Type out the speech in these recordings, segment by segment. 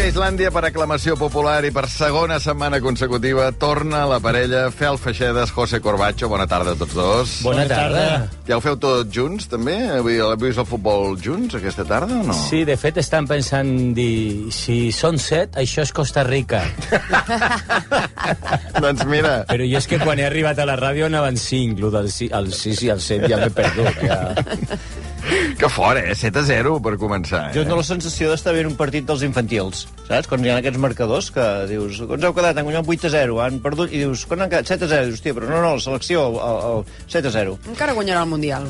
a Islàndia per aclamació popular i per segona setmana consecutiva torna la parella Fel Feixedes, José Corbacho. Bona tarda a tots dos. Bona tarda. Ja ho feu tots junts, també? Heu vist el futbol junts aquesta tarda o no? Sí, de fet estan pensant dir, si són 7, això és Costa Rica. Doncs mira... Però jo és que quan he arribat a la ràdio anaven 5, el 6 i el 7 ja m'he perdut. Ja. Que fort, 7-0 per començar. Jo tinc la sensació d'estar veient un partit dels infantils, saps? Quan hi ha aquests marcadors que dius, quan us heu quedat? Han guanyat 8-0, han perdut, i dius, quan han quedat? 7-0, dius, hòstia, però no, la selecció, el 7-0. Encara guanyarà el Mundial.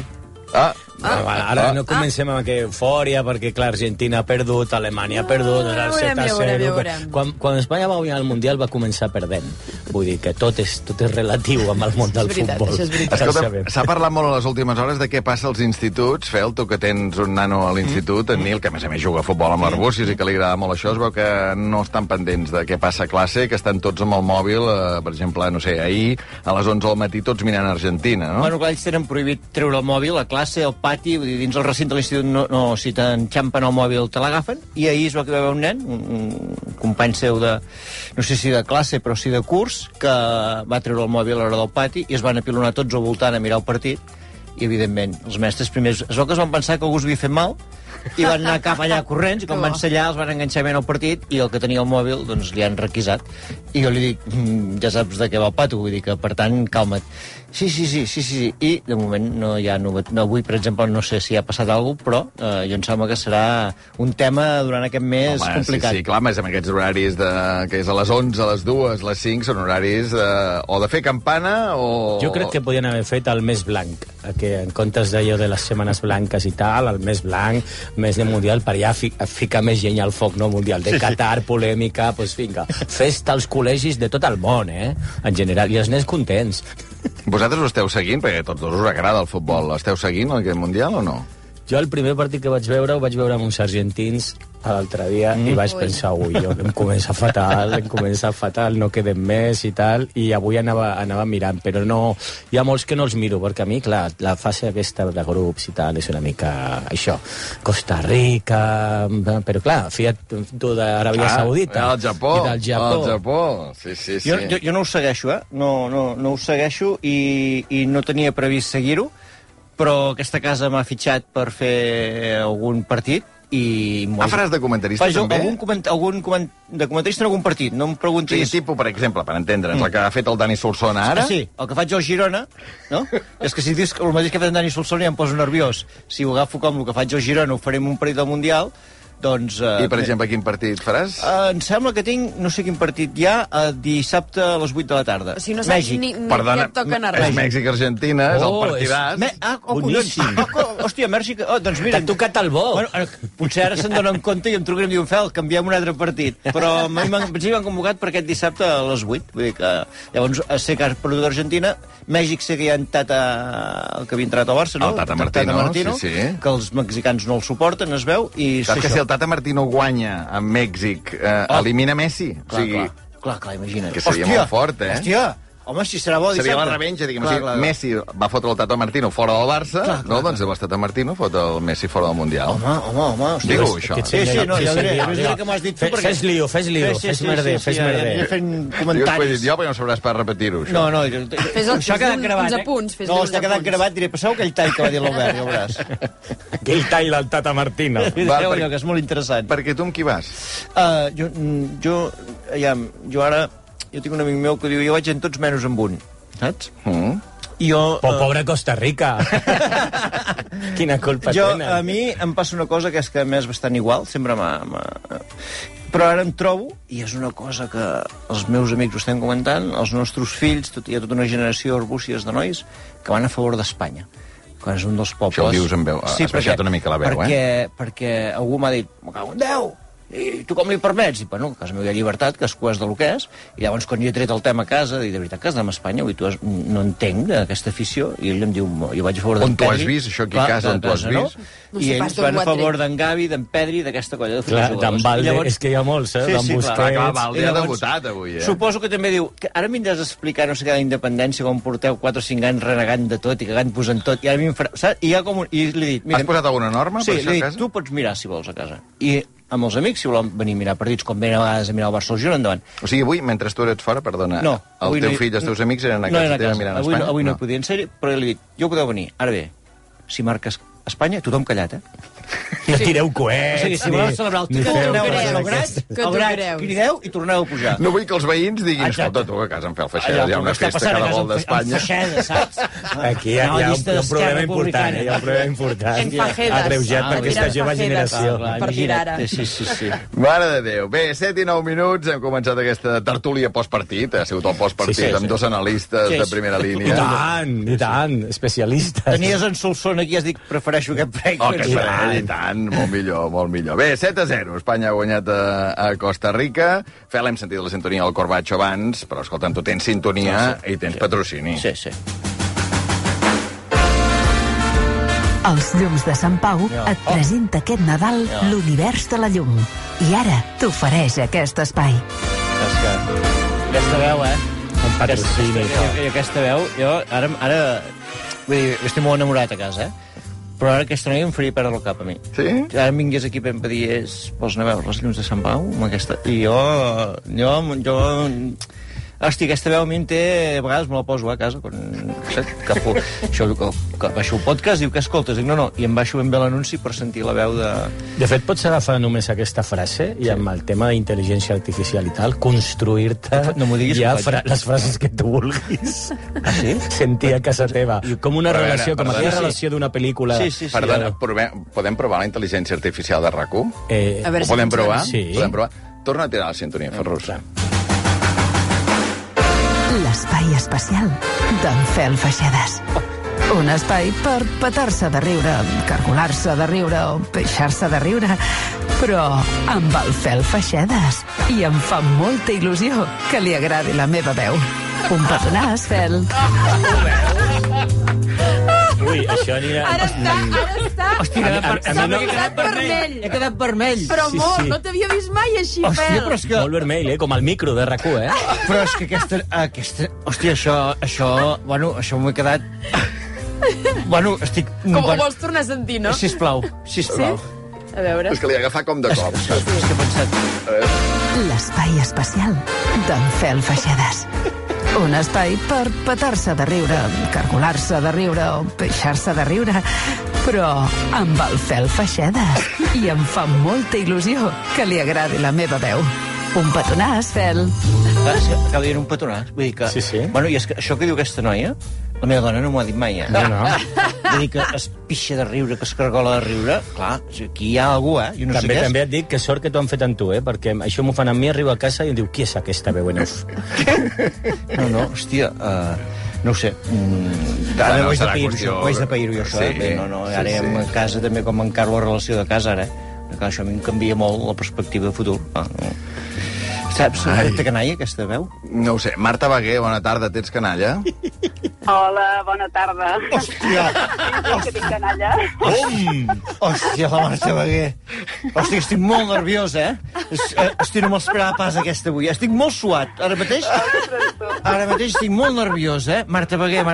Ara no comencem amb aquesta eufòria, perquè, clar, Argentina ha perdut, Alemanya ha perdut, el 7-0... Quan Espanya va guanyar el Mundial va començar perdent. Vull dir que tot és relatiu amb el món del futbol. Escolta, s'ha parlat molt a les últimes hores de què passa als instituts. Fel, tu que tens un nano a l'institut, en Nil, que a més juga a futbol amb l'Arbúcies i que li agrada molt això, es veu que no estan pendents de què passa a classe, que estan tots amb el mòbil, per exemple, no sé, ahir a les 11 del matí tots mirant Argentina, no? Bueno, clar, ells tenen prohibit treure el mòbil a classe, al pati, vull dir, dins el recinte de l'institut no, si t'enxampen el mòbil te l'agafen, i ahir es va veure un nen, un company seu de, no sé si de classe, però sí de curs, que va treure el mòbil a l'hora del pati i es van apilonar tots al voltant a mirar el partit, i evidentment els mestres primers es veu que es van pensar que algú s'havia fet mal i van anar cap allà corrents, i quan van ser allà els van enganxar ben al partit, i el que tenia el mòbil doncs li han requisat, i jo li dic ja saps de què va el pato, vull dir que per tant calma't. Sí, i de moment no hi ha novetat. No, avui, per exemple, no sé si ha passat alguna cosa, però jo em sembla que serà un tema durant aquest mes complicat. Sí, clar, més amb aquests horaris que és a les 11, a les 2, a les 5, són horaris o de fer campana o... Jo crec que podien haver fet el mes blanc, que en comptes d'allò de les setmanes blanques i tal, el mes blanc, mes de Mundial, per allà ficar més llenya al foc, no? Mundial de Qatar, polèmica, doncs vinga, festa als col·legis de tot el món, en general, i els nens contents. Vosaltres ho esteu seguint? Perquè a tots dos us agrada el futbol. Esteu seguint aquest Mundial o no? Jo el primer partit que vaig veure ho vaig veure amb uns argentins l'altre dia i vaig pensar, em comença fatal, no quedem més i tal, i avui anava mirant, però no, hi ha molts que no els miro, perquè a mi, clar, la fase aquesta de grups i tal és una mica això, Costa Rica, però clar, fiat tu d'Aràbia Saudita el Japó. Sí. Jo no ho segueixo, no ho segueixo i no tenia previst seguir-ho, però aquesta casa m'ha fitxat per fer algun partit i... faràs de comentarista, també? Algun de comentarista en algun partit, no em preguntis... Sí, tipus, per exemple, per entendre'ns, el que ha fet el Dani Solsona ara... Sí, el que faig jo al Girona, no? És que si dius el mateix que ha fet en Dani Solsona ja em poso nerviós. Si ho agafo com el que faig jo al Girona, ho farem un partit del Mundial, doncs... I, per exemple, quin partit faràs? Em sembla que tinc, no sé quin partit hi ha, dissabte a les 8 de la tarda. O sigui, no saps ni Perdona, què et toca anar. és Mèxic-Argentina, és el partidàs. Boníssim. Hòstia, Mèxic... doncs mira... T'ha tocat el bo. Bueno, potser ara se'n donen compte i em truquen i em diuen, Fel, canviem un altre partit. Però m'han convocat per aquest dissabte a les 8. Vull dir que... Llavors, sé que has perdut Argentina, Mèxic sé que hi ha el que havia entrat al Barça, no? El Tata Martino, sí. Que els mexicans no el suporten, es veu, i... Saps que si el Tata Martino guanya amb Mèxic, elimina Messi? Clar, imagina't. Que seria molt fort, Hòstia, home, si serà bo dissabte. Seria la revenja, diguem així. Messi va fotre el Tata Martino fora del Barça, doncs llavors Tata Martino fot el Messi fora del Mundial. Home, hòstia. Digue-ho, això. Sí, no, ja diré que m'has dit tu. Fes lío, fes merder. Aniré fent comentaris. Jo ho he dit jo, perquè no sabràs per repetir-ho, això. No, això ha quedat gravat, uns apunts. No, està quedat gravat, diré, passeu aquell tall que va dir l'Albert, ja veuràs. Aquell tall del Tata Martino. Allò que és molt interessant. Perquè tu amb qui vas? Jo ara... Jo tinc un amic meu que diu, jo vaig en tots menys amb un, saps? Però pobre Costa Rica. Quina culpa tenen. A mi em passa una cosa que és que m'és bastant igual, sempre però ara em trobo, i és una cosa que els meus amics ho estem comentant, els nostres fills, hi ha tota una generació Arbúcies de nois que van a favor d'Espanya, quan és un dels pobles... Això ho dius amb veu, has baixat una mica la veu, perquè algú m'ha dit, me cago en Déu, i tu com li permets? I, bueno, a casa meva hi ha llibertat, que és del que és, i llavors quan jo he tret el tema a casa, dic, de veritat que has d'anar a Espanya? Avui tu no entenc aquesta afició, i ell em diu, jo vaig a favor d'en Pedri... On tu has vist, això aquí a casa, on tu has vist? I ells van a favor d'en Gavi, d'en Pedri, d'aquesta colla de futbols. Clar, d'en Valde, és que hi ha molts, d'en Busquets... Clar, Valde ha debutat avui, Suposo que també diu, ara m'has d'explicar, no sé què, la independència, com porteu 4 o 5 anys renegant de tot i cagant-vos en tot, i ara a mi em farà... Saps? I hi ha com un... I li he dit... Has posat alguna norma per això a casa? Sí, li he dit, tu pots mirar si vols a casa. I amb els amics, si voleu venir a mirar partits, com venen a vegades a mirar el Barça-Girona, endavant. O sigui, avui, mentre tu eres fora, perdona, No, el teu fill i els teus amics eren a casa teva mirant a Espanya? Avui no podien ser, però li he dit, jo podeu venir. Ara bé, si marques Espanya, tothom callat, No tireu coets. O sigui, si voleu celebrar el títol, aneu al grat, crideu i torneu a pujar. No vull que els veïns diguin, escolta, tu, que a casa en Fel Feixedes hi ha una festa cada vol d'Espanya. Saps? Aquí hi ha un problema important, hi ha un problema important. Agreujat per aquesta jove generació. Per tirar ara. Sí. Mare de Déu. Bé, 7 i 9 minuts, hem començat aquesta tertúlia postpartit, ha sigut el postpartit amb dos analistes de primera línia. I tant, especialistes. Tenies en Solsona aquí, has dit, prefereixo aquest break. Oh, que i tant, molt millor, molt millor. Bé, 7-0, Espanya ha guanyat a Costa Rica. Fel, hem sentit la sintonia del Corbacho abans, però, escolta'm, tu tens sintonia i tens patrocini. Sí. Els llums de Sant Pau et presenta aquest Nadal l'univers de la llum. I ara t'ofereix aquest espai. Aquesta veu, Un patrocini. I aquesta veu, jo ara vull dir, estic molt enamorat a casa, però ara aquesta noia em faria perdre el cap a mi. Sí? Ara em vingués aquí per dir, vols anar a veure les llums de Sant Pau? Amb aquesta... I jo... Hosti, aquesta veu a mi té... A vegades me la poso a casa, quan baixo el podcast, diu, què escoltes? Dic, no, i em baixo ben bé l'anunci per sentir la veu de... De fet, pots agafar només aquesta frase i amb el tema d'intel·ligència artificial i tal, construir-te no m'ho diguis, les frases que tu vulguis. Ah, sí? Sentir a casa teva. Com una relació, com aquella relació d'una pel·lícula... Sí. Perdona, podem provar la intel·ligència artificial de RAC1? A veure Ho podem provar? Sí. Podem provar. Torna a tirar la sintonia, Ferrus. L'espai especial d'en Fel Feixedes. Un espai per petar-se de riure, cargolar-se de riure o peixar-se de riure, però amb el Fel Feixedes. I em fa molta il·lusió que li agradi la meva veu. Un petonàs, Fel. Ui, això anirà... Ara està. Hòstia, He quedat vermell. Però Sí, molt, sí. no t'havia vist mai així, Hòstia, Fel. però és que... Molt vermell, com el micro de RAC1, Però és que aquesta... Hòstia, això... Bueno, això m'ho he quedat... Bueno, estic... Com ho vols tornar a sentir, no? Sisplau. Sí? A veure. És que li agafa com de cop. És que he pensat... L'espai especial d'en Fel Feixedes. Un espai per petar-se de riure, cargolar-se de riure o peixar-se de riure, però amb el Fel Feixedes. I em fa molta il·lusió que li agradi la meva veu. Un petonàs, Fel. Acaba dient un petonàs. Vull dir que... Sí. Bueno, i és que això que diu aquesta noia, la meva dona no m'ho ha dit mai, No. Vull dir que es pixa de riure, que es cargola de riure. Clar, aquí hi ha algú, Jo no sé què és. També et dic que sort que t'ho han fet amb tu, perquè això m'ho fan a mi, arribo a casa i em diu, qui és aquesta veu en off? No, hòstia, no ho sé. Ara ho haig de pair-ho, això. Sí. No, ara a casa també com encargo la relació de casa, ara. Clar, això a mi em canvia molt la perspectiva de futur. Saps? Té canalla, aquesta veu? No ho sé. Marta Baguer, bona tarda, tens canalla? Hola, bona tarda. Hòstia! Que tinc canalla. Hòstia, la Marta Baguer. Hòstia, estic molt nerviós, Hòstia, no m'esperava pas aquesta avui. Estic molt suat. Ara mateix estic molt nerviós, Marta Baguer.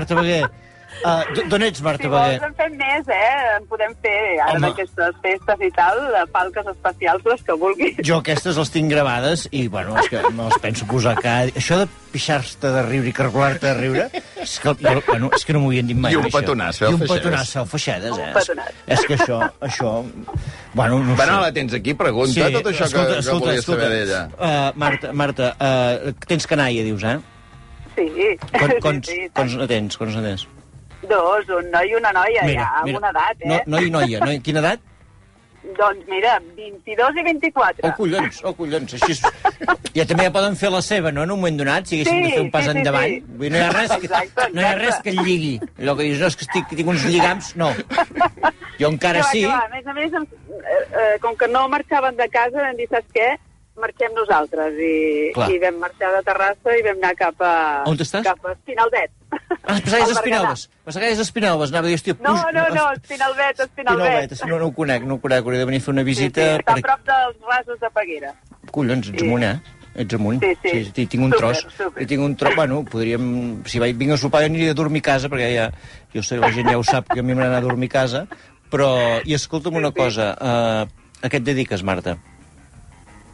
D'on ets, Marta Baguer? Si vols en fem més, En podem fer, ara d'aquestes festes i tal, falques especials, les que vulguis. Jo aquestes les tinc gravades i, bueno, és que me les penso posar cada dia. Això de pixar-te de riure i cargolar-te de riure, és que no m'ho havien dit mai. I un petonàs, Fel Feixedes. I un petonàs, Fel Feixedes, Un petonàs. És que això... Bueno, no sé. Bueno, la tens aquí, pregunta tot això que volies saber d'ella. Marta, tens canalla, dius, Sí. Quants ne tens? Dos, un noi i una noia, amb una edat, Noi i noia. Quina edat? Doncs mira, 22 i 24. Oh, collons, així és... Ja també ja poden fer la seva, no?, en un moment donat, si haguessin de fer un pas endavant. Sí. Vull dir, no hi ha res que lligui. Allò que dius, no, és que tinc uns lligams, no. Jo encara sí. A més, com que no marxaven de casa, vam dir, saps què? Marxem nosaltres. I vam marxar de Terrassa i vam anar cap a... On estàs? Cap a Espinalbet. Pensava que és Espinelves. Anava a dir, hòstia... No, Espinalbet. No ho conec, hauria de venir a fer una visita... Sí, està a prop dels rasos de Peguera. Collons, ets amunt, Ets amunt. Sí, tinc un tros. Tinc un tros, bueno, podríem... Si vinc a sopar, jo aniria a dormir a casa, perquè ja... Jo sé, la gent ja ho sap, que a mi m'agrada anar a dormir a casa, però... I escolta'm una cosa, a què et dediques, Marta?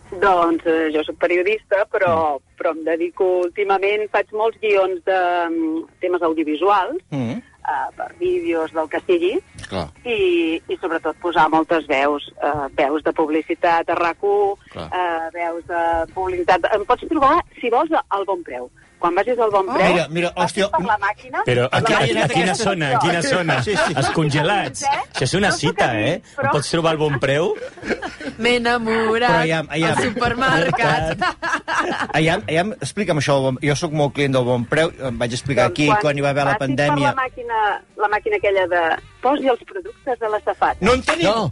Doncs jo soc periodista, però em dedico últimament, faig molts guions de temes audiovisuals, per vídeos, del que sigui, i sobretot posar moltes veus de publicitat a RAC1, veus de publicitat. Em pots trobar, si vols, al Bon Preu. Quan vagis al Bon Preu, passis per la màquina... Però a quina zona? A quina zona? Els congelats. Això és una cita, eh? Em pots trobar al Bon Preu? M'he enamorat al supermercat. Explica'm això. Jo sóc molt client del Bon Preu. Em vaig explicar aquí quan hi va haver la pandèmia. La màquina aquella de... Posi els productes a la safata. No en tenim!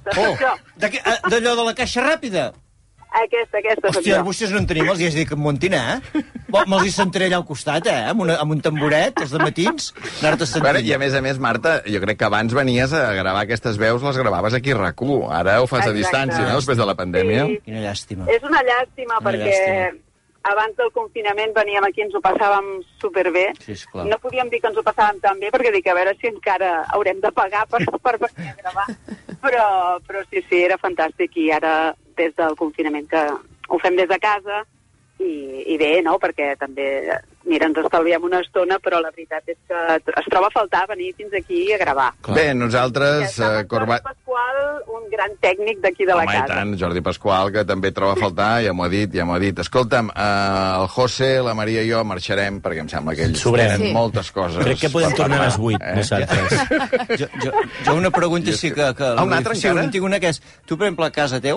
D'allò de la caixa ràpida? Aquesta. Hòstia, vostès no en tenim, els hi has dit que em montin, Me'ls hi sentaré allà al costat, amb un tamboret, els dematins, anar-te sentint. I a més, Marta, jo crec que abans venies a gravar aquestes veus, les gravaves aquí a RAC1. Ara ho fas a distància, no?, després de la pandèmia. Sí. Quina llàstima. És una llàstima, perquè abans del confinament veníem aquí, ens ho passàvem superbé. Sí, esclar. No podíem dir que ens ho passàvem tan bé, perquè dic, a veure si encara haurem de pagar per venir a gravar. Però sí, era fantàstic, i ara, des del confinament, que ho fem des de casa, i bé, no?, perquè també, mira, ens estalviem una estona, però la veritat és que es troba a faltar venir fins aquí a gravar. Bé, nosaltres... Jordi Pasqual, un gran tècnic d'aquí de la casa. Home, i tant, Jordi Pasqual, que també troba a faltar, ja m'ho ha dit. Escolta'm, el José, la Maria i jo marxarem, perquè em sembla que ells tenen moltes coses. Crec que podem tornar a les 8, nosaltres. Jo una pregunta sí que... Un altre encara? Tinc una que és... Tu, per exemple, a casa teu,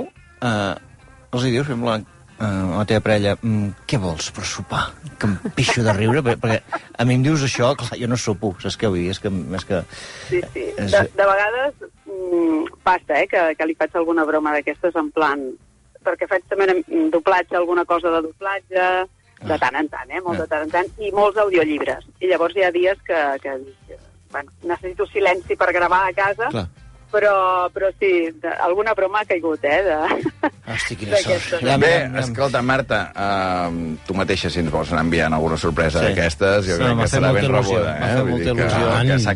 els hi dius, a la teva parella, què vols per sopar? Que em pixo de riure, perquè a mi em dius això, clar, jo no sopo, saps què vull dir? És que... Sí. De vegades passa, que li faig alguna broma d'aquestes, en plan... Perquè faig també doblatge, alguna cosa de doblatge, de tant en tant, molt de tant en tant, i molts audiollibres. I llavors hi ha dies que necessito silenci per gravar a casa, clar. Però sí, alguna broma ha caigut, Hosti, quina sort. Bé, escolta, Marta, tu mateixa, si ens vols anar enviant alguna sorpresa d'aquestes, jo crec que serà ben rebuda. M'ha fet molta il·lusió.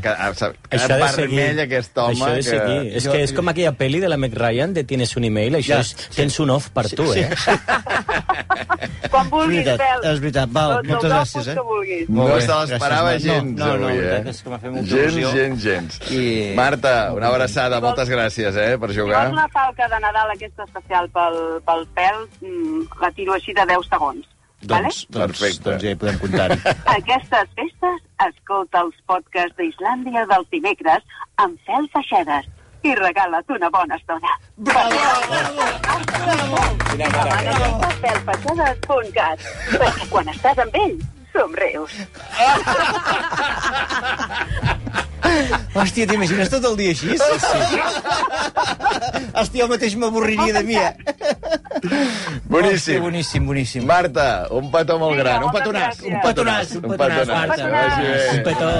Que s'ha vermell aquest home. Això de seguir. És que és com aquella pel·li de la Meg Ryan, de Tienes un email, això és, tens un off per tu, Quan vulguis, Fel. És veritat, val, moltes gràcies, No se l'esperava gens, avui, és que m'ha fet molta il·lusió. Gens. Marta, una abraçada, moltes gràcies, per jugar. Si vols una falca de Nadal aquesta especial pel pèl, la tiro així de 10 segons. Doncs ja hi podem comptar-hi. Aquestes festes, escolta els podcasts d'Islàndia dels dimecres amb Fel Feixedes i regala't una bona estona. Bravo! Demana felfeixedes.cat, perquè quan estàs amb ell, somrius. Hòstia, t'imagines tot el dia així? Sí. Hòstia, jo mateix m'avorriria de mi, Boníssim. Hòstia, boníssim. Marta, un petó molt gran. Un petonàs. Un petonàs, Marta. Un petó.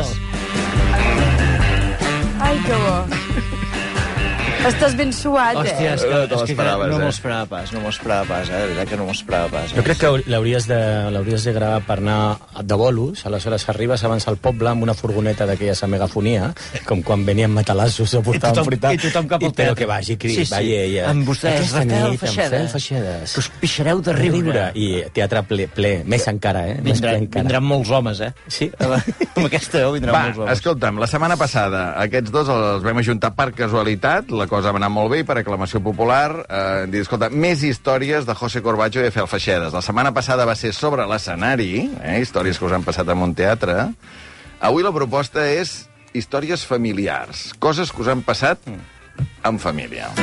Ai, que bo. Estàs ben suat, Hòstia, és No t'ho que esperaves, no m'ho esperava pas, de veritat que no m'ho esperava pas. Jo crec que l'hauries de gravar per anar de bolos, aleshores arribes abans al poble amb una furgoneta d'aquelles a megafonia, com quan venien matalassos a portar un fruita, i tothom cap al però que vagi, vagi ella. Amb vostès, Rafael Feixedes. Que us pixareu de riure. I teatre ple, més encara, Vindran molts homes, Sí. Amb aquesta veu vindran molts homes. Escolta'm, la setmana passada aquests dos els vam ajuntar per casualitat, la cosa va anar molt bé, per aclamació popular. Dir, escolta, més històries de José Corbacho i de Fel Feixedes. La setmana passada va ser sobre l'escenari, històries que us han passat en un teatre. Avui la proposta és històries familiars, coses que us han passat en família.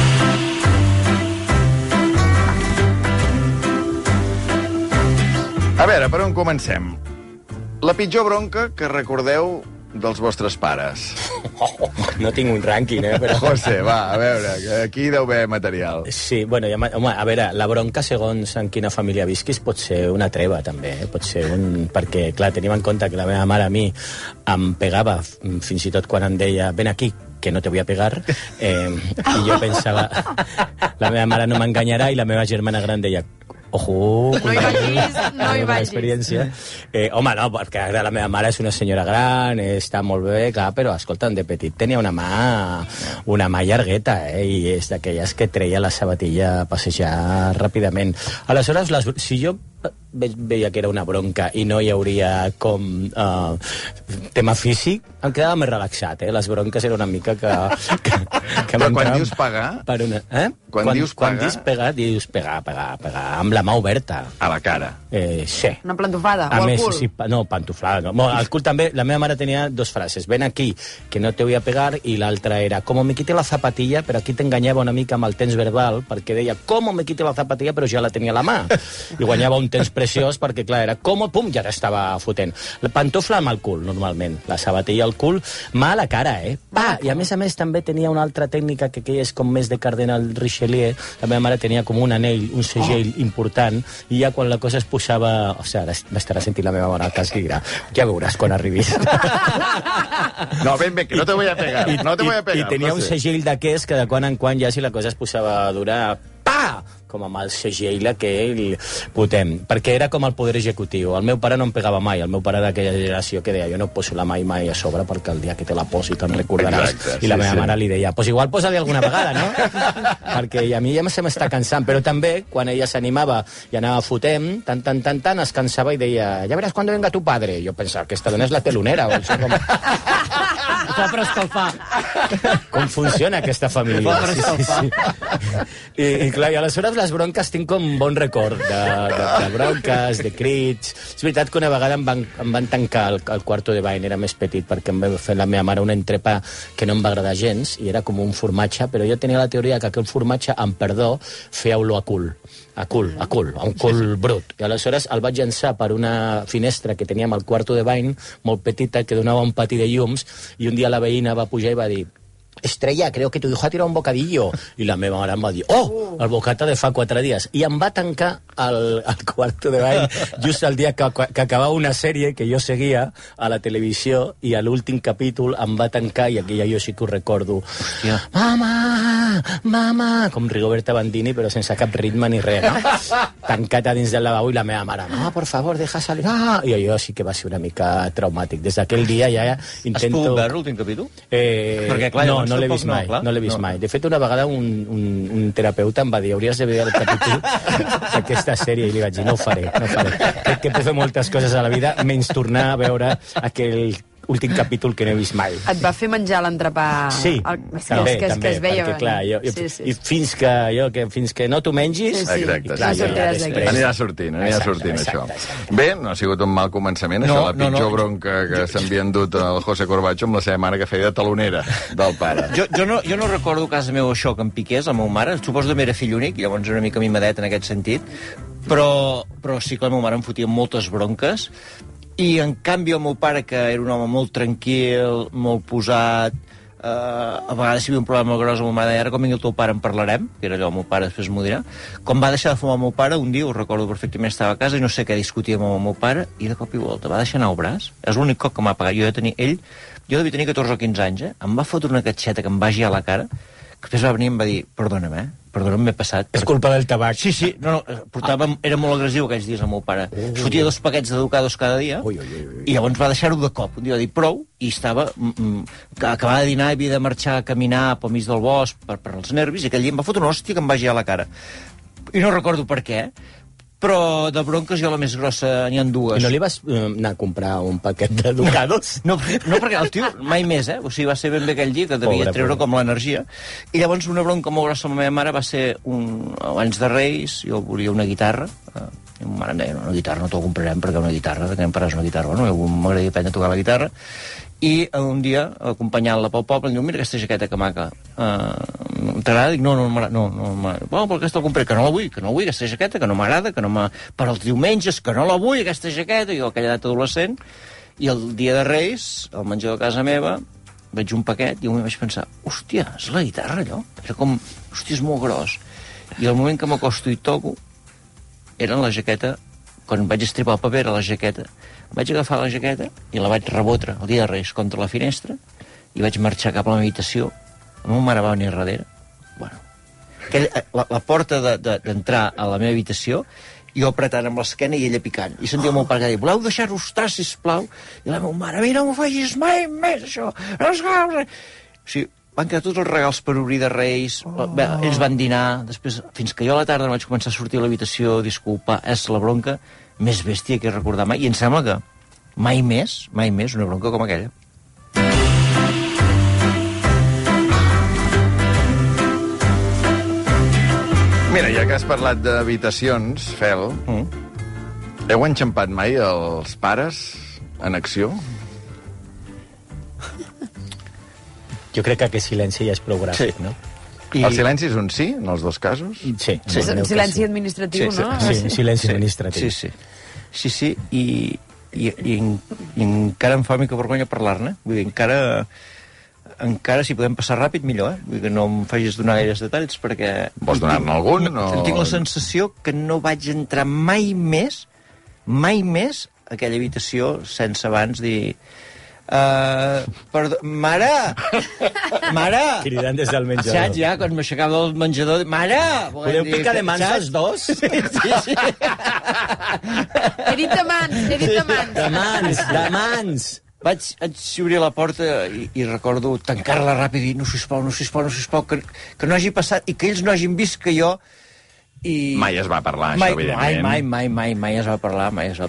A veure, per on comencem? La pitjor bronca que recordeu dels vostres pares. No tinc un rànquing, però... José, va, a veure, aquí deu haver material. Sí, bueno, home, a veure, la bronca, segons en quina família visquis, pot ser una treva, també, Pot ser un... Perquè, clar, tenim en compte que la meva mare a mi em pegava, fins i tot quan em deia, ven aquí, que no te voy a pegar, i jo pensava, la meva mare no m'enganyarà, i la meva germana gran deia, Ojo! No hi vagis, no hi vagis. Experiència. Home, no, perquè ara la meva mare és una senyora gran, està molt bé, clar, però, escolta'm, de petit tenia una mà llargueta, i és d'aquelles que treia la sabatilla a passejar ràpidament. Aleshores, si jo veia que era una bronca i no hi hauria com tema físic, em quedava més relaxat, Les bronques era una mica que però quan dius pagar... Per una, Quan dius pagar... Quan dius pegar amb la mà oberta. A la cara. Sí. Una plantofada, o al més, cul. Sí, no, pantuflada. No. Bueno, al cul també, la meva mare tenia dos frases. Ven aquí, que no te voy a pegar, i l'altra era, como me quite la zapatilla, però aquí t'enganyava una mica amb el temps verbal, perquè deia, como me quite la zapatilla, però ja la tenia a la mà. I guanyava un temps preciós, perquè, clar, era com, pum, ja estava fotent. La pantofla amb el cul, normalment. La sabatilla al cul, mà a la cara, Pa! I a més també tenia una altra tècnica que és com més de Cardenal Richelieu. La meva mare tenia com un anell, un segell important, i ja quan la cosa es posava... O sigui, ara m'estarà sentint la meva mare al cas i dirà, ja veuràs quan arribis. No, ben, que no te voy a pegar, no te voy a pegar. I tenia un segell d'aquest que de quan en quan ja si la cosa es posava dura, pa! Com amb el segell aquell potent, perquè era com el poder executiu. El meu pare no em pegava mai, el meu pare d'aquella generació que deia, jo no poso la mai a sobre perquè el dia que te la posi te'n recordaràs. Exacte, i la meva mare li deia, pues igual posa-li alguna vegada, no? Perquè a mi ja se m'està cansant, però també quan ella s'animava i anava fotent, tant, es cansava i deia, ja veràs quan venga tu padre. Jo pensava, aquesta dona és la telonera, o això com... Fa per escalfar. Com funciona aquesta família? Sí. I clar, i aleshores les bronques tinc com bon record de bronques, de crits. És veritat que una vegada em van tancar el quarto de bany, era més petit, perquè em va fer la meva mare un entrepà que no em va agradar gens, i era com un formatge, però jo tenia la teoria que aquell formatge, amb perdó, feia olor a cul, a un cul brut. I aleshores el vaig llançar per una finestra que teníem al quarto de bany, molt petita, que donava un pati de llums, i un dia la veïna va pujar i va dir, Estrella, creo que tu hijo ha tirado un bocadillo. I la meva mare em va dir, el bocata de fa 4 dies. I em va tancar al quarto de bany just el dia que acabava una sèrie que jo seguia a la televisió, i a l'últim capítol em va tancar, i aquella jo sí que ho recordo. Hòstia. Mama, com Rigoberta Bandini, però sense cap ritme ni res, no? Tancat a dins del lavabo, i la meva mare, no, por favor, deja salir. I allò sí que va ser una mica traumàtic. Des d'aquell dia ja intento... Has pogut veure l'últim capítol? Perquè, clar, no l'he vist mai, no l'he vist mai. De fet, una vegada un terapeuta em va dir, hauries de veure el capítol d'aquesta sèrie, i li vaig dir, no ho faré. Crec que puc fer moltes coses a la vida, menys tornar a veure aquell últim capítol que no he vist mai. Et va fer menjar l'entrepà? Sí, també, que es veia. Perquè, clar, i fins que no t'ho mengis... Exacte, anirà sortint això. Bé, no ha sigut un mal començament, això, la pitjor bronca que s'havia endut el José Corbacho amb la seva mare, que feia de talonera del pare. Jo no recordo a casa meu això que em piqués, la meva mare. Suposo que era fill únic, llavors era una mica mimadet en aquest sentit, però sí que la meva mare em fotia moltes bronques. I, en canvi, el meu pare, que era un home molt tranquil, molt posat, a vegades si hi havia un problema gros, la meva mare deia, ara quan vingui el teu pare en parlarem, que era allò, el meu pare després m'ho dirà. Quan va deixar de fumar el meu pare, un dia, ho recordo perfectament, estava a casa i no sé què discutia amb el meu pare, i de cop i volta va deixar anar el braç. És l'únic cop que m'ha pagat. Jo devia tenir 14 o 15 anys, em va fotre una catxeta que em va girar a la cara, que després va venir i em va dir, perdona'm, m'he passat. És culpa del tabac. Sí, era molt agressiu aquells dies el meu pare. Es fotia 2 paquets d'Educados cada dia, i llavors va deixar-ho de cop. Un dia va dir prou, i estava... acabava de dinar, havia de marxar a caminar pel mig del bosc per als nervis, i aquell dia em va fotre una hòstia que em va girar a la cara. I no recordo per què, però de bronques jo la més grossa n'hi ha 2. I no li vas anar a comprar un paquet d'Educados? No, perquè el tio mai més, O sigui, va ser ben bé aquell dia que devia treure com l'energia. I llavors una bronca molt grossa amb la meva mare va ser abans de Reis, jo volia una guitarra, i ma mare em deia, una guitarra no t'ho comprarem perquè una guitarra, de què em pararàs una guitarra? Bueno, m'agradaria aprendre a tocar la guitarra, i un dia, acompanyant-la pel poble, em diu, mira aquesta jaqueta que maca, t'agrada? Dic, no, bueno, però aquesta la compré, que no la vull, aquesta jaqueta, que no m'agrada, per als diumenges, que no la vull, aquesta jaqueta, i jo, aquella edat adolescent, i el dia de Reis, al menjador de casa meva, veig un paquet, i un moment vaig pensar, hòstia, és la guitarra, allò? Era com, hòstia, és molt gros. I al moment que m'acosto i toco, era la jaqueta, quan vaig estripar el paper, era la jaqueta. Vaig agafar la jaqueta i la vaig rebotre el dia de Reis contra la finestra i vaig marxar cap a la meva habitació. La meva mare va venir darrere. Bueno, la porta d'entrar a la meva habitació jo apretant amb l'esquena i ella picant. I sentia el meu pare que deia, voleu deixar-ho estar, sisplau? I la meva mare, mira, no m'ho facis mai més, això. No es res. O sigui, van quedar tots els regals per obrir de Reis, ells van dinar, després, fins que jo a la tarda vaig començar a sortir a l'habitació, disculpa, és la bronca més bèstia que he recordat mai, i em sembla que mai més, una bronca com aquella. Mira, ja que has parlat d'habitacions, Fel, heu enxampat mai els pares en acció? Jo crec que aquest silenci ja és prou gràfic, no? El silenci és un sí, en els dos casos? Sí. És un silenci administratiu, no? Sí, silenci administratiu. Sí, i encara em fa mica vergonya parlar-ne. Vull dir, encara si podem passar ràpid, millor, Vull dir que no em facis donar gaires detalls, perquè... Vols donar-ne algun? Tinc la sensació que no vaig entrar mai més a aquella habitació sense abans dir... Perdó, mare! Cridant des del menjador. Saps, ja, quan m'aixecava del menjador, mare! Podeu picar de mans els dos? Sí. He dit de mans. De mans. Vaig obrir la porta i recordo tancar-la ràpid i dir, no, sisplau, que no hagi passat i que ells no hagin vist que jo... I... Mai es va parlar, això, evidentment. Mai es va parlar.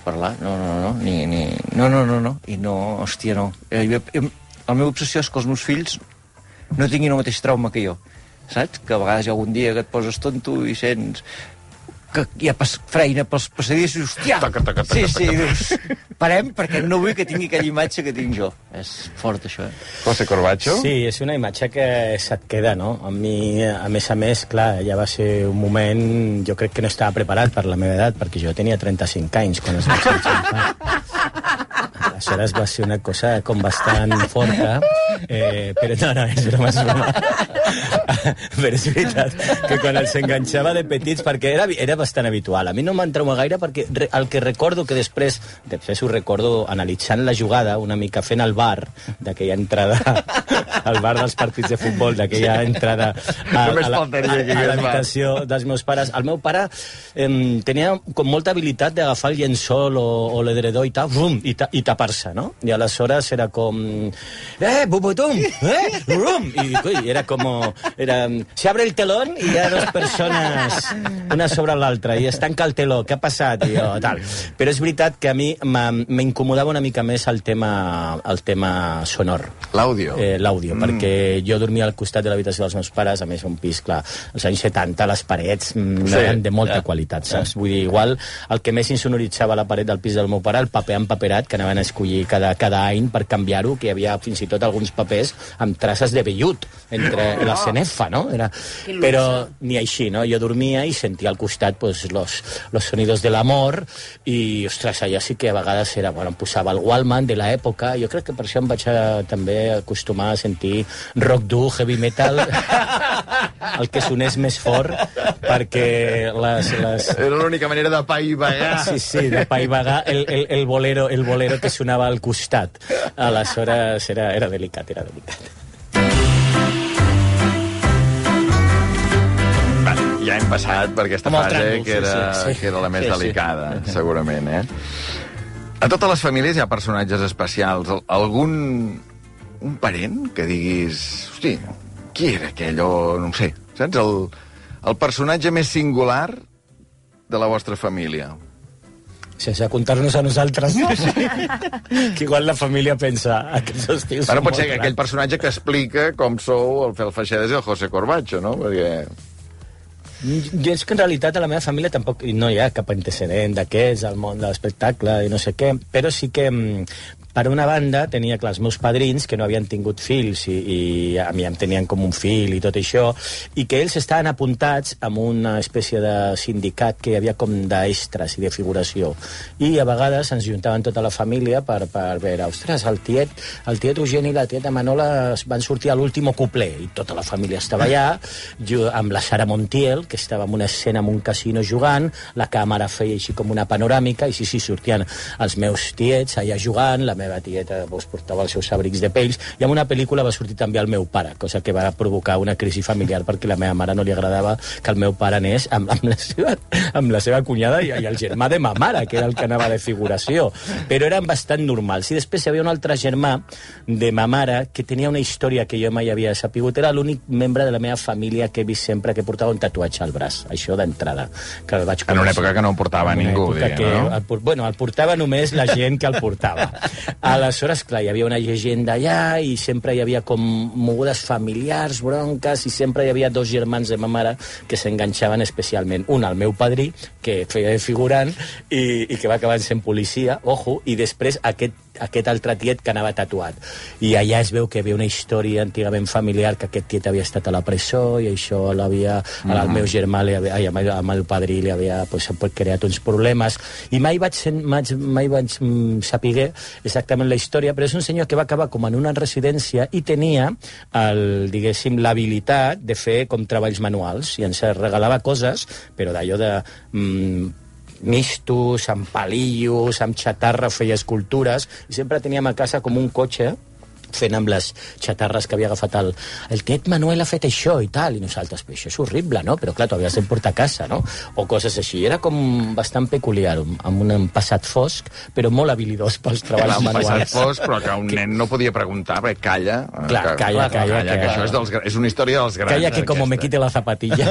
No. I no, hòstia, no. La meva obsessió és que els meus fills no tinguin el mateix trauma que jo. Saps? Que a vegades hi ha algun dia que et poses tonto i sents que hi ha feina pels passadissos, hòstia! Sí, dius, parem, perquè no vull que tingui aquella imatge que tinc jo. És fort, això, José Corbacho? Sí, és una imatge que se't queda, no? A mi, a més, clar, ja va ser un moment... Jo crec que no estava preparat per la meva edat, perquè jo tenia 35 anys quan es vaig enxampar. Aleshores va ser una cosa com bastant forta, però no, és broma. Però és veritat que quan els enganxava de petits, perquè era bastant habitual. A mi no m'en trauma gaire perquè el que recordo que després ho recordo analitzant la jugada, una mica fent el bar d'aquella entrada, al bar dels partits de futbol, d'aquella entrada a l'habitació dels meus pares. El meu pare tenia com molta habilitat d'agafar el llençol o l'edredó i tal, i tapar-se, no? I aleshores era com... bubutum! Rum! I era com... se abre el telón i hi ha dos persones, una sobre l'altra, i es tanca el teló, què ha passat? I jo, tal. Però és veritat que a mi m'incomodava una mica més el tema sonor. L'àudio. L'àudio, perquè jo dormia al costat de l'habitació dels meus pares, a més un pis, clar, als anys 70 les parets eren de molta qualitat, saps? Vull dir, igual el que més insonoritzava la paret del pis del meu pare, el paper empaperat, que anaven a escollir cada any per canviar-ho, que hi havia fins i tot alguns papers amb traces de vellut entre la cenefa, no? Però ni així, no? Jo dormia i sentia al costat pues, los sonidos del amor i, ostres, allà sí que a vegades era, bueno, em posava el Walkman de l'època, jo crec que per això em vaig també acostumar a sentir rock dur, heavy metal, el que sonés més fort, perquè Era l'única manera de paivagar. Sí, de paivagar el bolero que sonava al costat. Aleshores era delicat. Ja hem passat per aquesta fase que era la més delicada, segurament, A totes les famílies hi ha personatges especials. Un parent que diguis... Hosti, qui era aquell? O no sé, saps? El personatge més singular de la vostra família. Sense comptar-nos a nosaltres, no? Que igual la família pensa... Ara pot ser que aquell personatge que explica com sou el Fel Feixedes i el José Corbacho, no? Perquè... Jo és que en realitat a la meva família tampoc no hi ha cap antecedent d'aquests al món de l'espectacle i no sé què, però sí que per una banda tenia, clar, els meus padrins que no havien tingut fills i a mi em tenien com un fill i tot això, i que ells estaven apuntats amb una espècie de sindicat que hi havia com d'extras i de figuració, i a vegades ens juntaven tota la família per veure, ostres, el tiet Eugeni i la tieta Manola van sortir a l'último cuplé, i tota la família estava allà, jo amb la Sara Montiel, que estava en una escena en un casino jugant, la càmera feia així com una panoràmica, i sí, sortien els meus tiets allà jugant, la meva meva tieta doncs, portava els seus abrics de pells, i en una pel·lícula va sortir també el meu pare, cosa que va provocar una crisi familiar perquè la meva mare no li agradava que el meu pare anés amb la seva cunyada i el germà de ma mare, que era el que anava de figuració. Però eren bastant normals. I després hi havia un altre germà de ma mare que tenia una història que jo mai havia sapigut. Era l'únic membre de la meva família que he vist sempre que portava un tatuatge al braç. Això d'entrada. Que el vaig conèixer. En una època que no en portava ningú, no? El portava només la gent que el portava. Aleshores, clar, hi havia una llegenda allà i sempre hi havia com mogudes familiars, bronques, i sempre hi havia dos germans de ma mare que s'enganxaven especialment. Un, el meu padrí, que feia de figurant i que va acabar sent policia, ojo, i després aquest altre tiet que anava tatuat. I allà es veu que hi havia una història antigament familiar que aquest tiet havia estat a la presó i això l'havia... al meu germà, amb el padrí, li havia creat uns problemes. I mai vaig saber exactament la història, però és un senyor que va acabar com en una residència i tenia, diguéssim, l'habilitat de fer com treballs manuals i ens regalava coses, però d'allò de... mistos, amb palillos, amb xatarra, feia escultures, i sempre teníem a casa com un cotxe fent amb les xatarres que havia agafat el tiet Manuel ha fet això i tal, i nosaltres, però això és horrible, no? Però clar, t'ho havies de portar a casa, no? O coses així. Era com bastant peculiar, amb un passat fosc, però molt habilidós pels treballs manuals. Un passat fosc, però que un nen no podia preguntar, perquè calla. Calla, que això és una història dels grans. Calla que com me quite la zapatilla.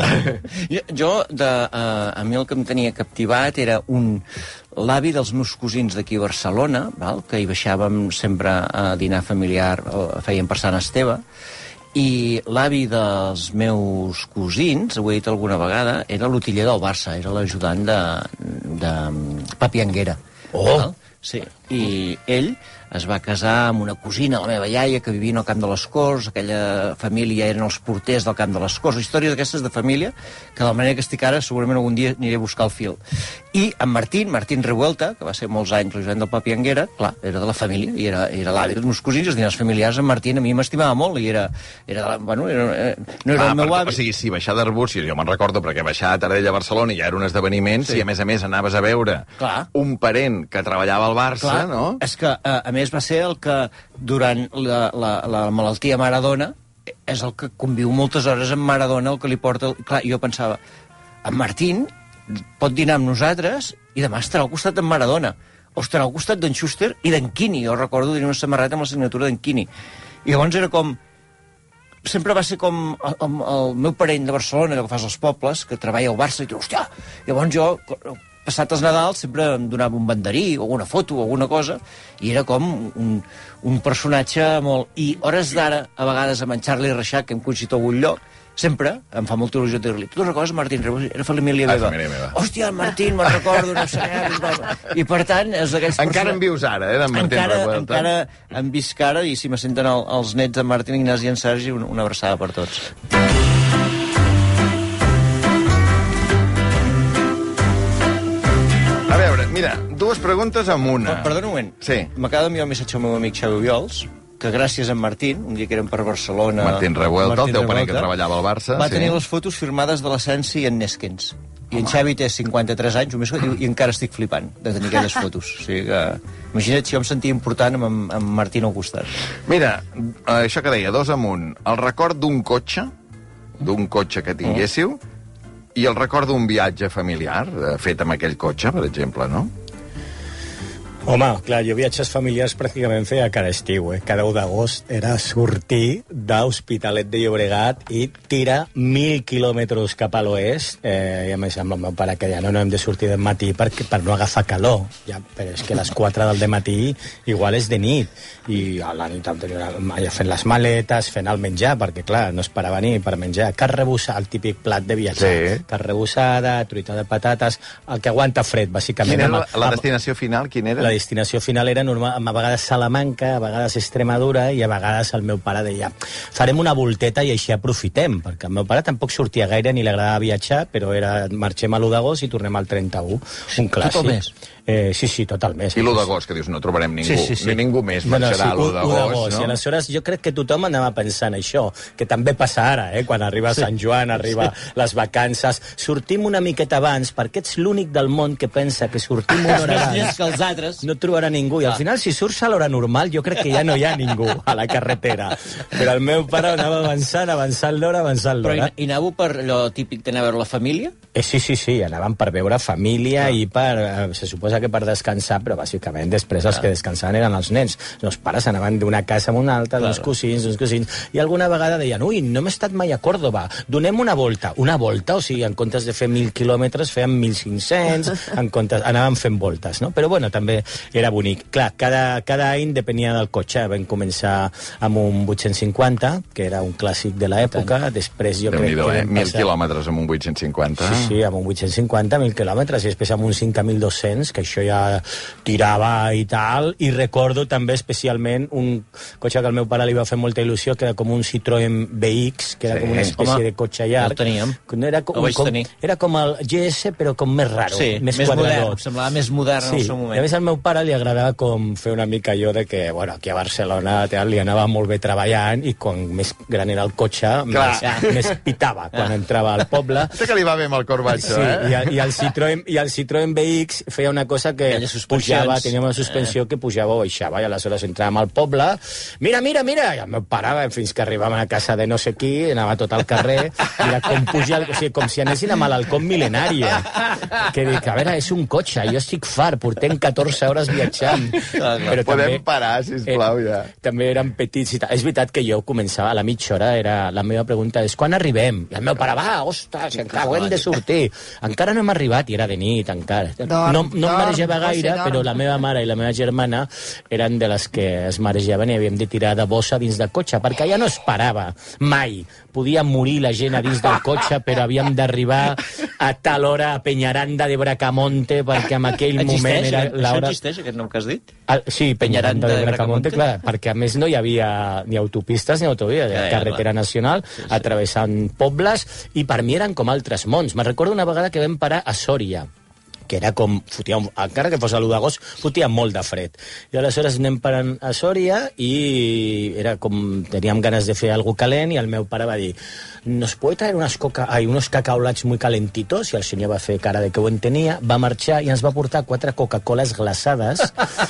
A mi el que em tenia captivat era l'avi dels meus cosins d'aquí a Barcelona, que hi baixàvem sempre a dinar familiar, fèiem per Sant Esteve, i l'avi dels meus cosins, ho he dit alguna vegada, era l'utiller del Barça, era l'ajudant de Papi Anguera. Oh! Sí, i ell es va casar amb una cosina, la meva iaia, que vivia al Camp de les Corts, aquella família eren els porters del Camp de les Corts, històries d'aquestes de família, que de la manera que estic ara segurament algun dia aniré a buscar el fil. I en Martín Revuelta, que va ser molts anys l'ajudant del Papi Anguera, clar, era de la família, i era l'avi dels meus cosins, els dinars familiars, en Martín a mi m'estimava molt, i no era el meu avi. O sigui, si baixar d'Arbúcies, jo me'n recordo, perquè baixar a Taradell a Barcelona ja era un esdeveniment, sí. I a més anaves a veure un parent que treballava al Barça, no? És que, a més, va ser el que, durant la malaltia Maradona, és el que conviu moltes hores amb Maradona, el que li porta... Clar, jo pensava, en Martín pot dinar amb nosaltres i demà estarà al costat d'en Maradona, o estarà al costat d'en Schuster i d'en Quini. Jo recordo tenir una samarreta amb la signatura d'en Quini. I llavors era com... Sempre va ser com el meu parent de Barcelona, que fas els pobles, que treballa al Barça, i diu, hòstia, llavors jo... Passat els Nadals sempre em donava un banderí o una foto o alguna cosa i era com un personatge molt... I hores d'ara, a vegades amb en Charlie Reixac, que hem coincidit a algun lloc, sempre em fa molta il·lusió dir-li, tu recordes Martín Reus? Era família meva. Hòstia, el Martín, me'n recordo, no sé què... I per tant, és d'aquells... Encara en vius ara, d'en Martín Revuelta. Encara em visc ara, i si me senten els nets de Martín, Ignasi i en Sergi, una abraçada per tots. A veure, mira, dues preguntes amb una. Perdona un moment. Sí. M'acaba d'enviar un missatge al meu amic Xavi Obiols, que gràcies a Martín, un dia que érem per Barcelona... Martín Revuelta, el teu parent que treballava al Barça. Va tenir les fotos firmades de l'Ascensi i en Neskens. I en Xavi té 53 anys, i encara estic flipant de tenir aquelles fotos. O sigui que... Imagina't si jo em sentia important amb Martín al costat. Mira, això que deia, dos amunt. El record d'un cotxe que tinguéssiu, i el record d'un viatge familiar fet amb aquell cotxe, per exemple, no? Home, clar, jo viatges familiars pràcticament feia cada estiu, Cada 1 d'agost era sortir d'Hospitalet de Llobregat i tirar 1.000 quilòmetres cap a l'oest, i a més amb el meu pare que ja no hem de sortir de matí per no agafar calor, ja, però és que a les 4 del matí igual és de nit, i a la nit ja fent les maletes, fent el menjar, perquè clar, no es parava ni per menjar, carrebussada, el típic plat de viatjar, sí. Carrebussada, truita de patates, el que aguanta fred, bàsicament. Quina era la destinació final, quina era? La destinació final era normal, a vegades Salamanca, a vegades Extremadura, i a vegades el meu pare deia, farem una volteta i així aprofitem, perquè el meu pare tampoc sortia gaire ni li agradava viatjar, però marxem a l'1 d'agost i tornem al 31, un clàssic. Tot el mes. Sí, tot el mes. I l'1 d'agost, que dius, no trobarem ningú, ni ningú més marxarà l'1 d'agost, no? I aleshores jo crec que tothom anava pensant això, que també passa ara, quan arriba Sant Joan, arriba les vacances, sortim una miqueta abans, perquè ets l'únic del món que pensa que sortim una hora abans. Que els altres. no trobarà ningú. I al final, si surts a l'hora normal, jo crec que ja no hi ha ningú a la carretera. Però el meu pare anava avançant l'hora. Però i anàveu per allò típic d'anar a veure la família? Sí, anàvem per veure família i per... Se suposa que per descansar, però bàsicament després els que descansaven eren els nens. Els pares anaven d'una casa a una altra, uns cosins, i alguna vegada deien, ui, no hem estat mai a Còrdoba, donem una volta. Una volta, o sigui, en comptes de fer 1.000 quilòmetres, fèiem 1.500, anàvem fent voltes, no? Però, bueno, també era bonic. Clar, cada any depenia del cotxe. Vam començar amb un 850, que era un clàssic de l'època, després jo crec que... Déu-n'hi-do, 1.000 quilòmetres amb un 850. Sí, amb un 850, 1.000 quilòmetres, i després amb un 5.200, que això ja tirava i tal, i recordo també especialment un cotxe que al meu pare li va fer molta il·lusió, que era com un Citroën BX, que era com una espècie de cotxe llarg. El teníem. Era com el GS, però com més raro, més quadradot. Modern, semblava més modern en el seu moment. A més, al meu pare li agradava com fer una mica allò de que, bueno, aquí a Barcelona li anava molt bé treballant, i quan més gran era el cotxe, més pitava quan entrava al poble. Sé que li va bé amb el corbatxo, I el Citroën BX feia una cosa que pujava, tenia una suspensió que pujava o baixava, i aleshores entràvem al poble, mira, i el meu pare, fins que arribàvem a casa de no sé qui, anava tot al carrer, i era com pujar, o sigui, com si anessin a Malalcón Milenària. Que dic, a veure, és un cotxe, jo estic fart, portem 14 hores viatjant. Però podem parar, sisplau, ja. També eren petits i tal. És veritat que jo començava a la mitja hora, la meva pregunta és, quan arribem? I el meu pare, va, ostres, encara ho hem de sortir. Encara no hem arribat, i era de nit, encara. No em marejava gaire, però la meva mare i la meva germana eren de les que es marejaven i havíem de tirar de bossa dins del cotxe, perquè ja no es parava mai. Podia morir la gent a dins del cotxe, però havíem d'arribar a tal hora a Peñaranda de Bracamonte, perquè en aquell moment era l'hora... Això existeix, aquest nom que has dit? Sí, Peñaranda de Bracamonte, clar, perquè a més no hi havia ni autopistes ni autovies, carretera nacional, atravessant pobles, i per mi eren com altres mons. Me'n recordo una vegada que vam parar a Sòria, que era com, encara que fos a l'1 d'agost, fotia molt de fred. I aleshores anem parant a Sòria i era com, teníem ganes de fer alguna calent, i el meu pare va dir, ¿nos puede traer unos cacaolats muy calentitos? I el senyor va fer cara de que ho entenia, va marxar i ens va portar 4 Coca-Coles glaçades,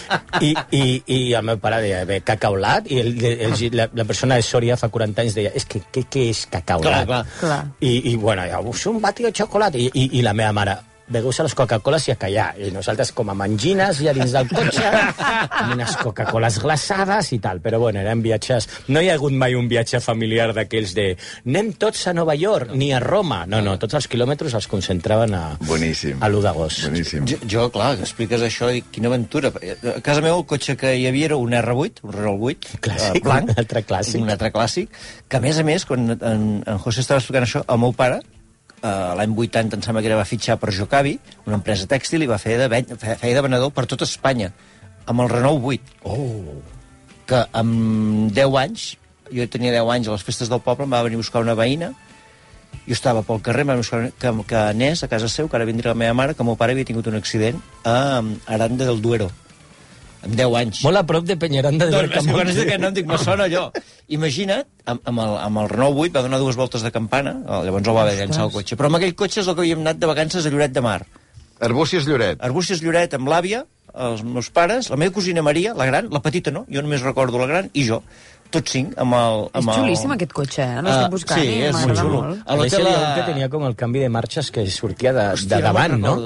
i el meu pare deia, bé, cacaolat? I la persona de Sòria fa 40 anys deia, què és cacaolat? Clar. I bueno, és un batido de xocolata. I la meva mare, begueu-se les Coca-Coles i a callar. I nosaltres com a mangines ja dins del cotxe, amb unes Coca-Coles glaçades i tal. Però bueno, eren viatges... No hi ha hagut mai un viatge familiar d'aquells de anem tots a Nova York, ni a Roma. No, tots els quilòmetres els concentraven a l'1 d'agost. Boníssim. Jo, clar, expliques això i quina aventura. A casa meva el cotxe que hi havia era un R8, un Renault 8, clàssic, blanc, un altre clàssic, que a més, quan en José estava explicant això, el meu pare, l'any 80 em sembla que era, va fitxar per Jocavi, una empresa tèxtil, i va fer feia de venedor per tota Espanya, amb el Renault 8. Que amb 10 anys, jo tenia 10 anys, a les festes del poble, em va venir a buscar una veïna, jo estava pel carrer, em va buscar que anés a casa seu, que ara vindria la meva mare, que el meu pare havia tingut un accident a Aranda del Duero, amb 10 anys. Molt a prop de Peñaranda de Bracamonte. Quan és que no em dic, no sona allò. Imagina't, amb el Renault 8 va donar 2 voltes de campana, llavors el va haver de llançar el cotxe. Però amb aquell cotxe és el que havíem anat de vacances a Lloret de Mar. Arbúcies Lloret. Arbúcies Lloret amb l'àvia, els meus pares, la meva cosina Maria, la gran, la petita no, jo només recordo la gran, i jo. Tots 5 amb el... És xulíssim aquest cotxe, l'estic buscant. Sí, és molt xulo. A l'hotel que tenia com el canvi de marxes que sortia de davant, no?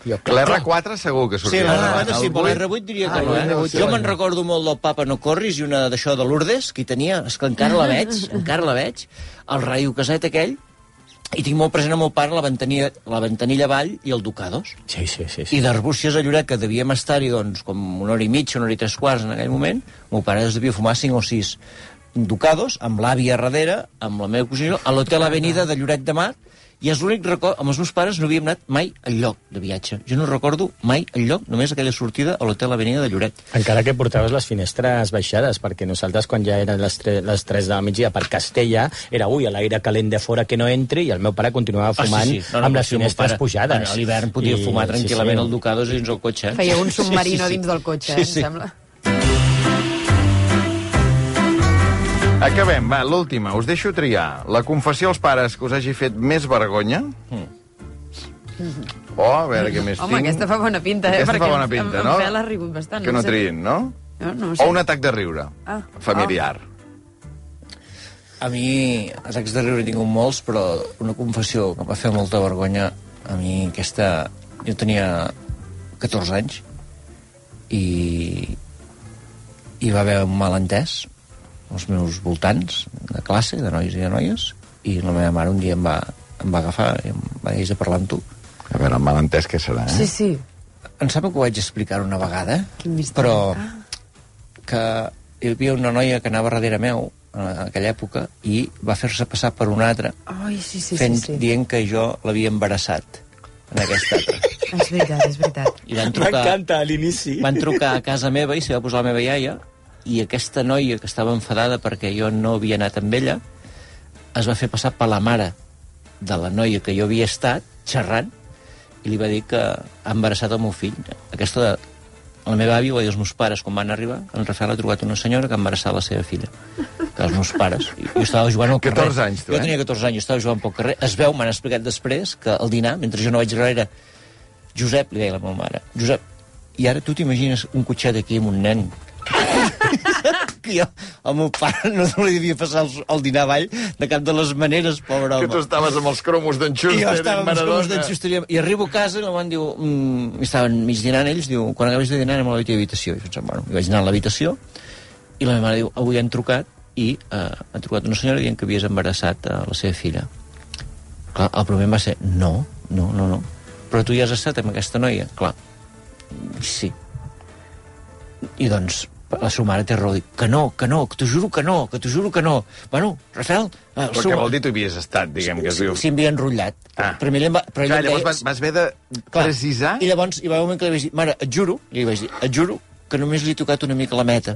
L'R4 segur que sortia. Sí, l'R4 sí, però l'R8 diria que no. Jo me'n recordo molt del Papa No Corris i una d'això de Lourdes, que hi tenia, és que encara la veig, el raio caset aquell, i tinc molt present el meu pare la ventanilla avall i el Ducados. Sí. I d'Arbúcies a Lloret, que devíem estar-hi doncs, com 1 hora i mitja, 1 hora i 3 en aquell moment, el meu pare es devia fumar 5 o 6 Ducados, amb l'àvia darrere, amb la meva cosina, a l'Hotel Avenida de Lloret de Mar, i és l'únic record, amb els meus pares no havíem anat mai enlloc de viatge. Jo no recordo mai enlloc, només aquella sortida a l'Hotel Avenida de Lloret. Encara que portaves les finestres baixades, perquè nosaltres quan ja eren les 3 de la migdia per Castella, era a l'aire calent de fora que no entri, i el meu pare continuava fumant amb les finestres pujades. A l'hivern podia fumar tranquil·lament el Ducados dins el cotxe. Feia un submarino dins del cotxe, em sembla. Acabem, va, l'última. Us deixo triar. La confessió als pares que us hagi fet més vergonya a veure què més tinc. Home, aquesta fa bona pinta, Aquesta fa bona pinta, no? En Fel ha rigut bastant. Que no triïn, no? No sé. O un atac de riure, familiar. A mi, atacs de riure he tingut molts, però una confessió que em va fer molta vergonya, a mi aquesta... Jo tenia 14 anys i va haver un malentès als meus voltants de classe, de nois i de noies, i la meva mare un dia em va agafar i em va dir de parlar amb tu. A veure, el malentès què serà, Sí, sí. Em sembla que ho vaig explicar una vegada, Quin misteri. però que hi havia una noia que anava darrere meu en aquella època i va fer-se passar per una altra Ai, sí. dient que jo l'havia embarassat en aquesta altra. És veritat. I van trucar, M'encanta, a l'inici. van trucar a casa meva i s'hi va posar la meva iaia i aquesta noia que estava enfadada perquè jo no havia anat amb ella es va fer passar per la mare de la noia que jo havia estat xerrant i li va dir que ha embarassat el meu fill. Aquesta, la meva àvia, o els meus pares, quan van arribar, en Rafael ha trobat una senyora que ha embarassat la seva filla. Que els meus pares... Jo estava jugant al carrer. 14 anys, tu, Jo tenia 14 anys, estava jugant pel carrer. Es veu, m'han explicat després, que al dinar, mentre jo no vaig darrere, Josep, li deia la meva mare, Josep, i ara tu t'imagines un cotxet aquí amb un nen que jo, el meu pare no li devia passar el dinar avall de cap de les maneres, pobre home. Que tu estaves amb els cromos d'en Schuster. I jo estava amb els cromos d'en Schuster. I arribo a casa i el man diu... estaven mig dinant ells, diu, quan acabés de dinar anem a la teva habitació. I jo, bueno, vaig anar a l'habitació i la meva mare diu, avui han trucat i ha trucat una senyora dient que havies embarassat la seva filla. Clar, el primer va ser, no. Però tu ja has estat amb aquesta noia? Clar, sí. I doncs la seva mare té raó, dic, que no, que t'ho juro que no. Bueno, Rafael... Però què vol dir tu havies estat, diguem, que es diu? Sí, em havia enrotllat. Però llavors vas haver de precisar... I llavors hi va un moment que li vaig dir, mare, et juro que només li he tocat una mica la meta.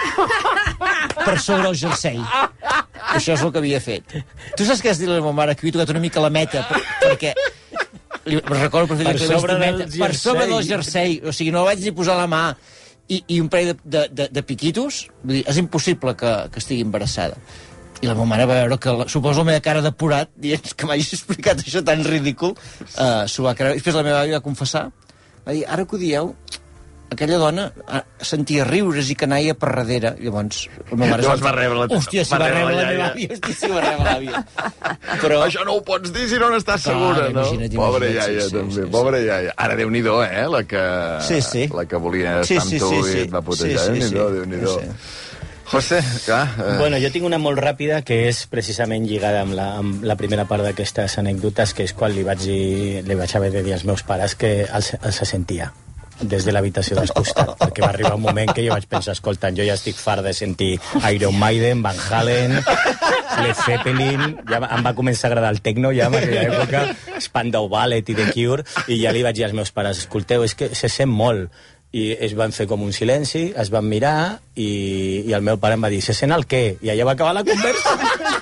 Per sobre el jersei. Això és el que havia fet. Tu saps què has dit a la meva mare? Que havia tocat una mica la meta, perquè... Recordo per sobre del jersei. O sigui, no vaig ni posar la mà i un parell de piquitos. Vull dir, és impossible que estigui embarassada. I la meva mare va veure que, suposo la meva cara de porat, dient que m'hagis explicat això tan ridícul, s'ho va creure. I després la meva àvia va confessar, va dir, ara que ho dieu, aquella dona sentia riures i canaia per darrere. I llavors la meva mare... Llavors va rebre la... Hòstia, si va rebre la meva àvia. Hòstia, si va rebre l'àvia. Però... Això no ho pots dir si no n'estàs segura, no? Pobra iaia, també. Pobra iaia. Ara, Déu-n'hi-do, la que... Sí. La que volia estar amb tu i et va putejar. Déu-n'hi-do. José, clar... Bueno, jo tinc una molt ràpida que és precisament lligada amb la primera part d'aquestes anècdotes, que és quan li vaig haver de dir als meus pares que els sentia des de l'habitació dels costats, perquè va arribar un moment que jo vaig pensar, escolta, jo ja estic fart de sentir Iron Maiden, Van Halen, Led Zeppelin, ja em va començar a agradar el techno ja en aquella època, Spandau Ballet i The Cure, i ja li vaig dir als meus pares, escolteu, és que se sent molt, i es van fer com un silenci, es van mirar i el meu pare em va dir, se sent el què? I allà va acabar la conversa.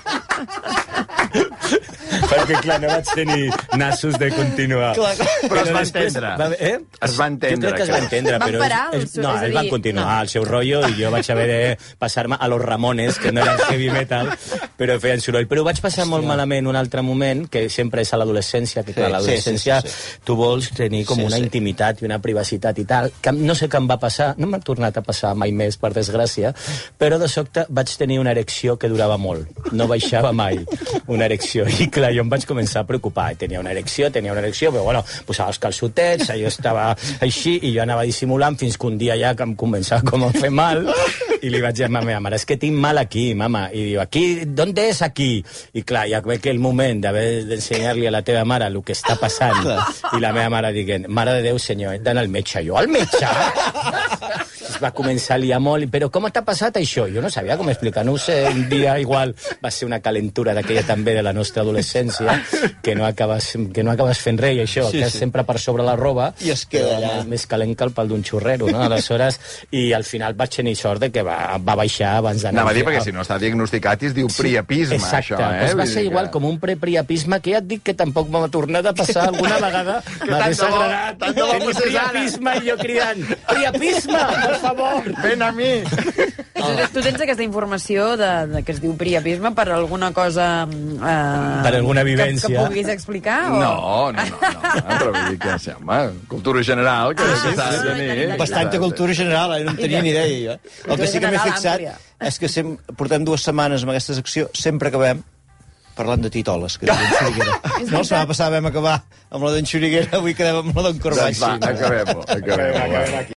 Perquè, clar, no vaig tenir nassos de continuar. Però es va entendre. Es va entendre. Jo crec que es va entendre, però... No, ells van continuar el seu rotllo i jo vaig haver de passar-me a los Ramones, que no eren heavy metal, però feien soroll. Però ho vaig passar molt malament un altre moment, que sempre és a l'adolescència, que clar, a l'adolescència tu vols tenir com una intimitat i una privacitat i tal, que no sé què em va passar, no m'ha tornat a passar mai més, per desgràcia, però de sobte vaig tenir una erecció que durava molt. No baixava mai una erecció. I clar, jo em vaig començar a preocupar. Tenia una erecció, però bueno, posava els calçotets, jo estava així, i jo anava dissimulant fins que un dia ja que em començava com a fer mal, i li vaig dir a la meva mare, és que tinc mal aquí, mama. I diu, aquí, ¿dónde és aquí? I clar, ja ve que el moment d'haver d'ensenyar-li a la teva mare el que està passant, i la meva mare dient, mare de Déu, senyor, hem d'anar al metge. Jo, al metge? Es va començar a liar molt, però com t'ha passat això? Jo no sabia com explicar, no ho sé, un dia igual va ser una calentura d'aquella també de la nostra adolescència, que no acabes fent res, i això, que és sempre per sobre la roba, i es queda allà. Més calent que el pal d'un xurrero, no? Aleshores, i al final vaig tenir sort de que va baixar abans d'anar... Anava a dir, perquè si no està diagnosticat i es diu priapisme, exacte, això, doncs va ser igual com un prepriapisme, que ja et dic que tampoc m'ha tornat a passar alguna vegada. M'ha desagradat el priapisme, i jo cridant, priapisme, per favor, ven a mi. Tu tens aquesta informació de que es diu priapisme per alguna cosa... Per alguna vivència. Que puguis explicar? No, però vull dir que, home, cultura general, que s'ha de tenir. Bastanta cultura general, no en tenia ni idea. El que sí que m'he fixat és que portem 2 setmanes amb aquesta secció, sempre acabem parlant de titoles, que d'en Xuriguera. No, la setmana passada vam acabar amb la d'en Xuriguera, avui quedem amb la d'en Corbaix. Doncs va, acabem-ho.